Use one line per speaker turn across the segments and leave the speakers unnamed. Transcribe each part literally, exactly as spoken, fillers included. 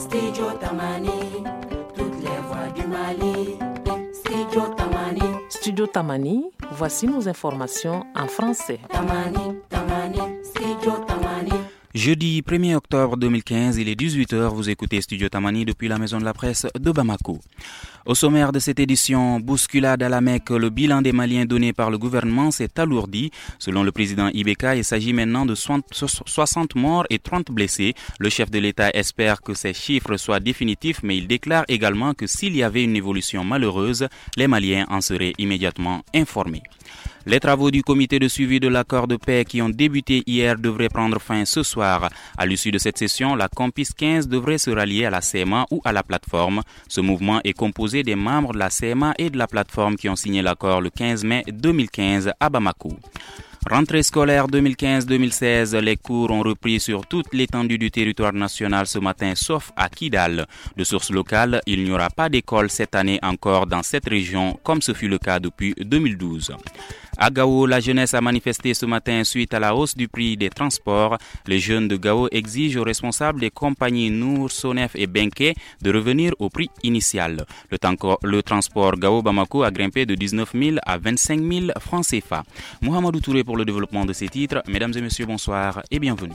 Studio Tamani, toutes les voix du Mali. Studio Tamani.
Studio Tamani, voici nos informations en français.
Tamani, Tamani, Studio Tamani.
Jeudi premier octobre deux mille quinze, il est dix-huit heures, vous écoutez Studio Tamani depuis la maison de la presse de Bamako. Au sommaire de cette édition, bousculade à la Mecque, le bilan des Maliens donné par le gouvernement s'est alourdi. Selon le président Ibeka, il s'agit maintenant de soixante morts et trente blessés. Le chef de l'État espère que ces chiffres soient définitifs, mais il déclare également que s'il y avait une évolution malheureuse, les Maliens en seraient immédiatement informés. Les travaux du comité de suivi de l'accord de paix qui ont débuté hier devraient prendre fin ce soir. À l'issue de cette session, la Campus quinze devrait se rallier à la C M A ou à la plateforme. Ce mouvement est composé des membres de la C M A et de la plateforme qui ont signé l'accord le quinze mai deux mille quinze à Bamako. Rentrée scolaire deux mille quinze deux mille seize, les cours ont repris sur toute l'étendue du territoire national ce matin, sauf à Kidal. De sources locales, il n'y aura pas d'école cette année encore dans cette région, comme ce fut le cas depuis deux mille douze. À Gao, la jeunesse a manifesté ce matin suite à la hausse du prix des transports. Les jeunes de Gao exigent aux responsables des compagnies Nour, Sonef et Benke de revenir au prix initial. Le, tanko, le transport Gao-Bamako a grimpé de dix-neuf mille à vingt-cinq mille francs C F A. Mohamedou Touré pour le développement de ces titres. Mesdames et messieurs, bonsoir et bienvenue.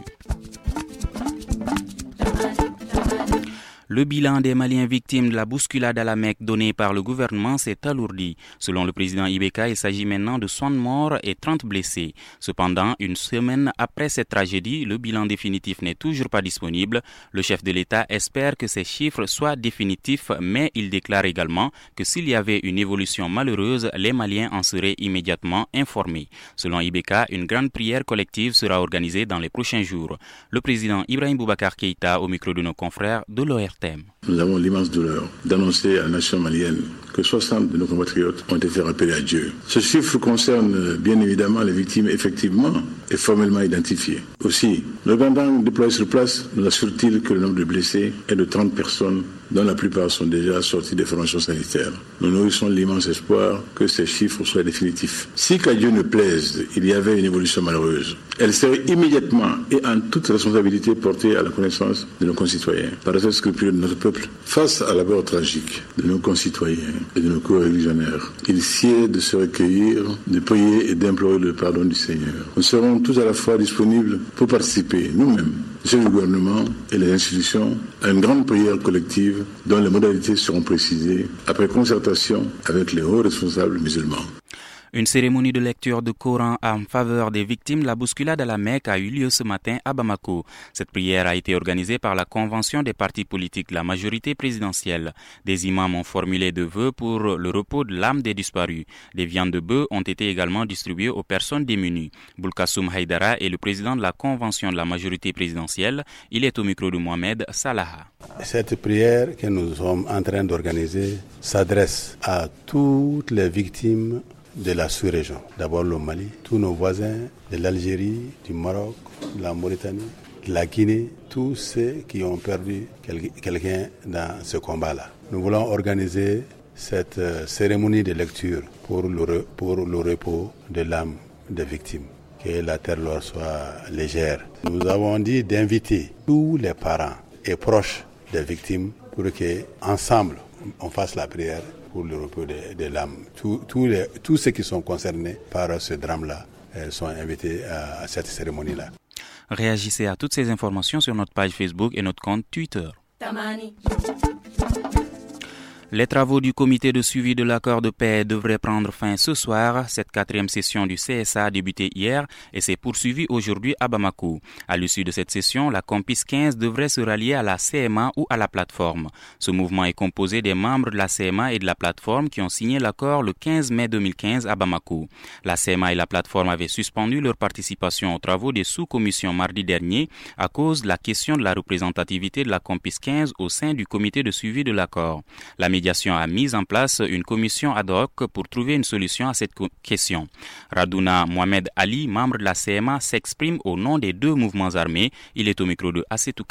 Le bilan des Maliens victimes de la bousculade à la Mecque donnée par le gouvernement s'est alourdi. Selon le président Ibeka, il s'agit maintenant de soixante morts et trente blessés. Cependant, une semaine après cette tragédie, le bilan définitif n'est toujours pas disponible. Le chef de l'État espère que ces chiffres soient définitifs, mais il déclare également que s'il y avait une évolution malheureuse, les Maliens en seraient immédiatement informés. Selon Ibeka, une grande prière collective sera organisée dans les prochains jours. Le président Ibrahim Boubacar Keïta au micro de nos confrères de l'O R T.
Nous avons l'immense douleur d'annoncer à la nation malienne que soixante de nos compatriotes ont été rappelés à Dieu. Ce chiffre concerne bien évidemment les victimes effectivement et formellement identifiées. Aussi, le commandant déployé sur place nous assure-t-il que le nombre de blessés est de trente personnes, dont la plupart sont déjà sortis des formations sanitaires. Nous nourrissons l'immense espoir que ces chiffres soient définitifs. Si qu'à Dieu ne plaise, il y avait une évolution malheureuse, elle serait immédiatement et en toute responsabilité portée à la connaissance de nos concitoyens, par le fait scrupuleux de notre peuple. Face à la mort tragique de nos concitoyens et de nos co-religionnaires, il sied de se recueillir, de prier et d'implorer le pardon du Seigneur. Nous serons tous à la fois disponibles pour participer, nous-mêmes, le gouvernement et les institutions, à une grande prière collective dont les modalités seront précisées après concertation avec les hauts responsables musulmans.
Une cérémonie de lecture de Coran en faveur des victimes de la bousculade à la Mecque a eu lieu ce matin à Bamako. Cette prière a été organisée par la Convention des partis politiques de la majorité présidentielle. Des imams ont formulé des vœux pour le repos de l'âme des disparus. Des viandes de bœuf ont été également distribuées aux personnes démunies. Boulkassoum Haïdara est le président de la Convention de la majorité présidentielle. Il est au micro de Mohamed Salaha.
Cette prière que nous sommes en train d'organiser s'adresse à toutes les victimes de la sous-région. D'abord le Mali, tous nos voisins de l'Algérie, du Maroc, de la Mauritanie, de la Guinée, tous ceux qui ont perdu quelqu'un dans ce combat-là. Nous voulons organiser cette cérémonie de lecture pour le, pour le repos de l'âme des victimes. Que la terre leur soit légère. Nous avons dit d'inviter tous les parents et proches des victimes pour qu'ensemble on fasse la prière pour le repos de, de l'âme. Tous, tous, les, tous ceux qui sont concernés par ce drame-là euh, sont invités à, à cette cérémonie-là.
Réagissez à toutes ces informations sur notre page Facebook et notre compte Twitter.
Tamani.
Les travaux du comité de suivi de l'accord de paix devraient prendre fin ce soir. Cette quatrième session du C S A a débuté hier et s'est poursuivie aujourd'hui à Bamako. À l'issue de cette session, la Campus quinze devrait se rallier à la C M A ou à la plateforme. Ce mouvement est composé des membres de la C M A et de la plateforme qui ont signé l'accord le quinze mai deux mille quinze à Bamako. La C M A et la plateforme avaient suspendu leur participation aux travaux des sous-commissions mardi dernier à cause de la question de la représentativité de la Campus quinze au sein du comité de suivi de l'accord. La médiation a mis en place une commission ad hoc pour trouver une solution à cette question. Radouna Mohamed Ali, membre de la C M A, s'exprime au nom des deux mouvements armés. Il est au micro de Assetou Kanté.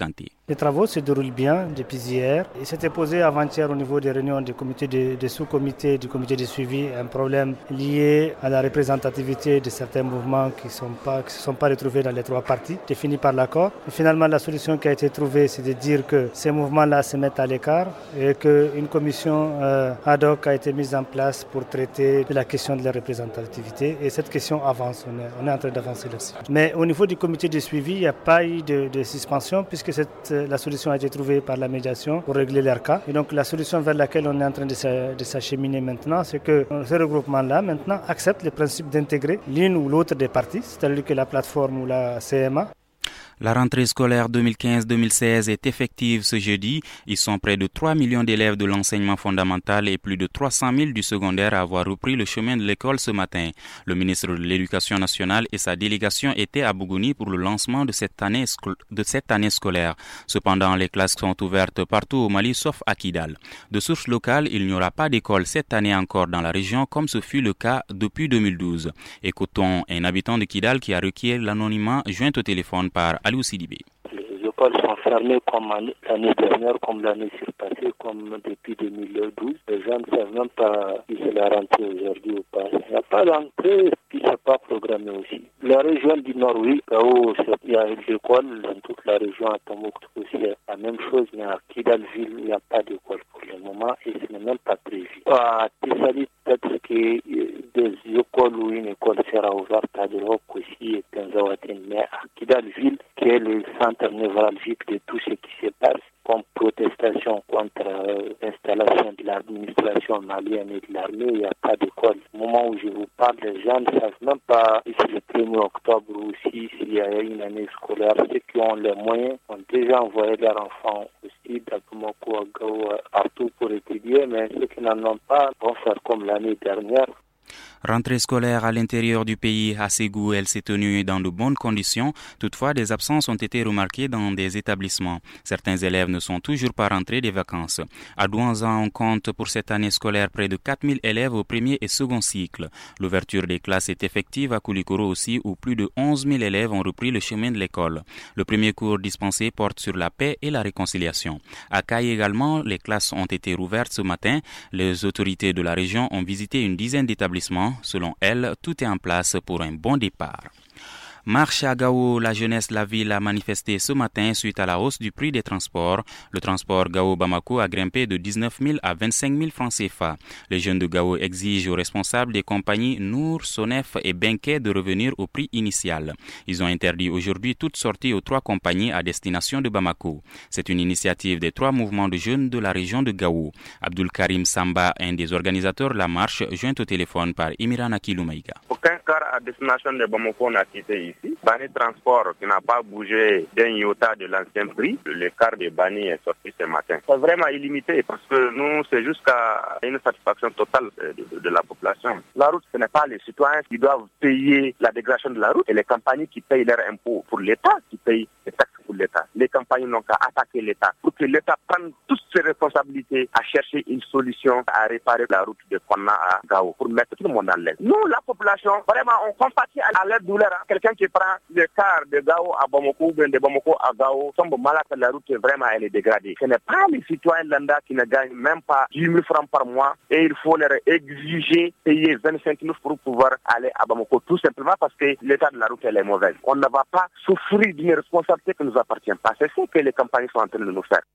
Les travaux se déroulent bien depuis hier. Il s'était posé avant-hier au niveau des réunions du comité de, des sous-comités, du comité de suivi, un problème lié à la représentativité de certains mouvements qui ne sont pas, qui se sont pas retrouvés dans les trois parties définis par l'accord. Et finalement, la solution qui a été trouvée, c'est de dire que ces mouvements-là se mettent à l'écart et qu'une commission euh, ad hoc a été mise en place pour traiter de la question de la représentativité. Et cette question avance, on est, on est en train d'avancer là-dessus. Mais au niveau du comité de suivi, il n'y a pas eu de, de suspension puisque cette la solution a été trouvée par la médiation pour régler leur cas. Et donc la solution vers laquelle on est en train de s'acheminer maintenant, c'est que ce regroupement-là maintenant accepte le principe d'intégrer l'une ou l'autre des parties, c'est-à-dire que la plateforme ou la C M A.
La rentrée scolaire deux mille quinze deux mille seize est effective ce jeudi. Ils sont près de trois millions d'élèves de l'enseignement fondamental et plus de trois cent mille du secondaire à avoir repris le chemin de l'école ce matin. Le ministre de l'Éducation nationale et sa délégation étaient à Bougouni pour le lancement de cette année, de cette année scolaire. Cependant, les classes sont ouvertes partout au Mali sauf à Kidal. De source locale, il n'y aura pas d'école cette année encore dans la région comme ce fut le cas depuis deux mille douze. Écoutons un habitant de Kidal qui a requis l'anonymat joint au téléphone par Aliou Sidibé.
Les écoles sont fermées comme l'année dernière, comme l'année surpassée, comme depuis deux mille douze. Les gens ne savent même pas si c'est la rentrée aujourd'hui ou pas. Il n'y a pas d'entrée, puis ce n'est pas programmé aussi. La région du Nord, oui, là-haut, il y a une école, dans toute la région à Tombouctou aussi, il y a la même chose, mais à Kidalville, il n'y a pas d'école pour le moment et ce n'est même pas prévu. À Tessali, peut-être que des écoles ou une école sera ouverte à Dérok aussi et Penzawatin, mais à Kidalville, qui est le centre névralgique de tout ce qui se passe, comme protestation contre euh, l'installation de l'administration malienne et de l'armée, il n'y a pas d'école. Au moment où je vous parle, les gens ne savent même pas si c'est le premier octobre ou si s'il y a une année scolaire. Ceux qui ont les moyens ont déjà envoyé leurs enfants aussi d'Akumoko à Gao partout pour étudier, mais ceux qui n'en ont pas vont faire comme l'année dernière.
Rentrée scolaire à l'intérieur du pays, à Ségou, elle s'est tenue dans de bonnes conditions. Toutefois, des absences ont été remarquées dans des établissements. Certains élèves ne sont toujours pas rentrés des vacances. À Douanzan, on compte pour cette année scolaire près de quatre mille élèves au premier et second cycle. L'ouverture des classes est effective à Koulikoro aussi, où plus de onze mille élèves ont repris le chemin de l'école. Le premier cours dispensé porte sur la paix et la réconciliation. À Kaye également, les classes ont été rouvertes ce matin. Les autorités de la région ont visité une dizaine d'établissements. Selon elle, tout est en place pour un bon départ. Marche à Gao, la jeunesse de la ville a manifesté ce matin suite à la hausse du prix des transports. Le transport Gao-Bamako a grimpé de dix-neuf mille à vingt-cinq mille francs C F A. Les jeunes de Gao exigent aux responsables des compagnies Nour, Sonef et Benke de revenir au prix initial. Ils ont interdit aujourd'hui toute sortie aux trois compagnies à destination de Bamako. C'est une initiative des trois mouvements de jeunes de la région de Gao. Abdul Karim Samba, un des organisateurs de la marche, joint au téléphone par Imiran Akiloumaïga.
Aucun car à destination de Bamako n'a quitté ici. Bani Transport qui n'a pas bougé d'un iota de l'ancien prix. Le quart de Bani est sorti ce matin. C'est vraiment illimité parce que nous, c'est jusqu'à une satisfaction totale de, de, de la population. La route, ce n'est pas les citoyens qui doivent payer la dégradation de la route et les compagnies qui payent leurs impôts pour l'État, qui payent les taxes pour l'État. Les compagnies n'ont qu'à attaquer l'État pour que l'État prenne toutes ses responsabilités à chercher une solution à réparer la route de Konna à Gao pour mettre tout le monde en l'aise. Nous, la population, vraiment, on compatit à leur douleur. Quelqu'un qui prend le car de Gao à Bamako, de Bamako à Gao, tombe malade, la route, vraiment, elle est dégradée. Ce n'est pas les citoyens lambda qui ne gagnent même pas dix mille francs par mois et il faut leur exiger payer vingt-cinq mille pour pouvoir aller à Bamako, tout simplement parce que l'état de la route, elle est mauvaise. On ne va pas souffrir d'une responsabilité qui ne nous appartient pas. C'est ce que les campagnes sont en train de nous faire.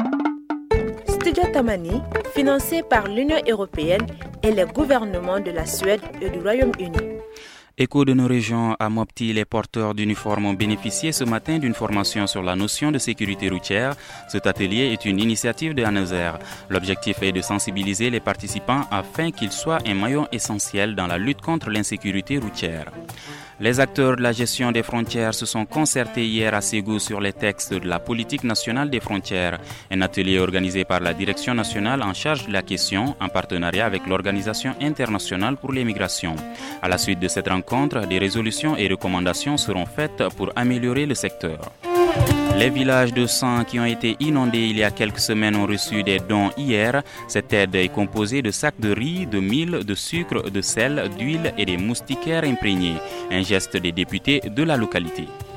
Studio Tamani, financé par l'Union européenne et les gouvernements de la Suède et du Royaume-Uni.
Écho de nos régions, à Mopti, les porteurs d'uniformes ont bénéficié ce matin d'une formation sur la notion de sécurité routière. Cet atelier est une initiative de Haneser. L'objectif est de sensibiliser les participants afin qu'ils soient un maillon essentiel dans la lutte contre l'insécurité routière. Les acteurs de la gestion des frontières se sont concertés hier à Ségou sur les textes de la politique nationale des frontières. Un atelier organisé par la Direction nationale en charge de la question en partenariat avec l'Organisation internationale pour les migrations. À la suite de cette rencontre, des résolutions et recommandations seront faites pour améliorer le secteur. Les villages de sang qui ont été inondés il y a quelques semaines ont reçu des dons hier. Cette aide est composée de sacs de riz, de mil, de sucre, de sel, d'huile et des moustiquaires imprégnés. Un geste des députés de la localité.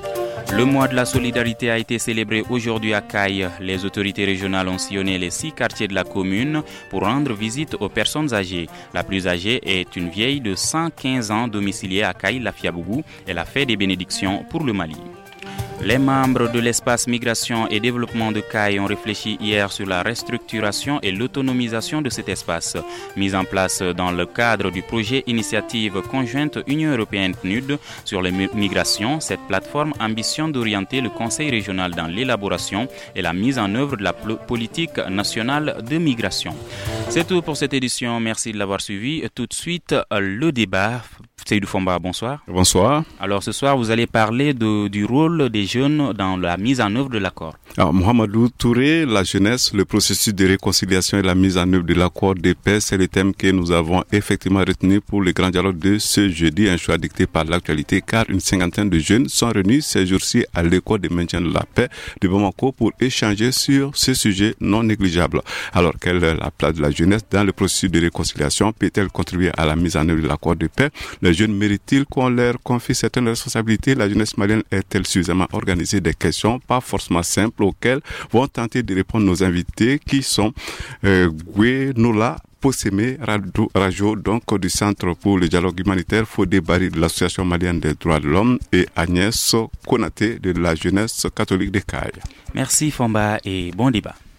Le mois de la solidarité a été célébré aujourd'hui à Caille. Les autorités régionales ont sillonné les six quartiers de la commune pour rendre visite aux personnes âgées. La plus âgée est une vieille de cent quinze ans domiciliée à Caille, la Fiabougou. Elle a fait des bénédictions pour le Mali. Les membres de l'espace migration et développement de Caille ont réfléchi hier sur la restructuration et l'autonomisation de cet espace. Mise en place dans le cadre du projet Initiative conjointe Union européenne-P N U D sur les migrations, cette plateforme ambitionne d'orienter le Conseil régional dans l'élaboration et la mise en œuvre de la politique nationale de migration. C'est tout pour cette édition. Merci de l'avoir suivi. Tout de suite, le débat. Seydou Fomba, bonsoir.
Bonsoir.
Alors ce soir, vous allez parler de, du rôle des jeunes dans la mise en œuvre de l'accord.
Alors, Mohamedou Touré, la jeunesse, le processus de réconciliation et la mise en œuvre de l'accord de paix, c'est le thème que nous avons effectivement retenu pour le grand dialogue de ce jeudi, un choix dicté par l'actualité, car une cinquantaine de jeunes sont réunis ces jours-ci à l'école de maintien de la paix de Bamako pour échanger sur ce sujet non négligeable. Alors, quelle est la place de la jeunesse dans le processus de réconciliation? Peut-elle contribuer à la mise en œuvre de l'accord de paix? Les jeunes méritent-ils qu'on leur confie certaines responsabilités? La jeunesse malienne est-elle suffisamment organisée? Des questions pas forcément simples auxquelles vont tenter de répondre nos invités qui sont euh, Gwenola Possémé Rajo, donc du Centre pour le dialogue humanitaire Fodé Bari de l'Association malienne des droits de l'homme et Agnès Konaté de la jeunesse catholique de Caille.
Merci Fomba et bon débat.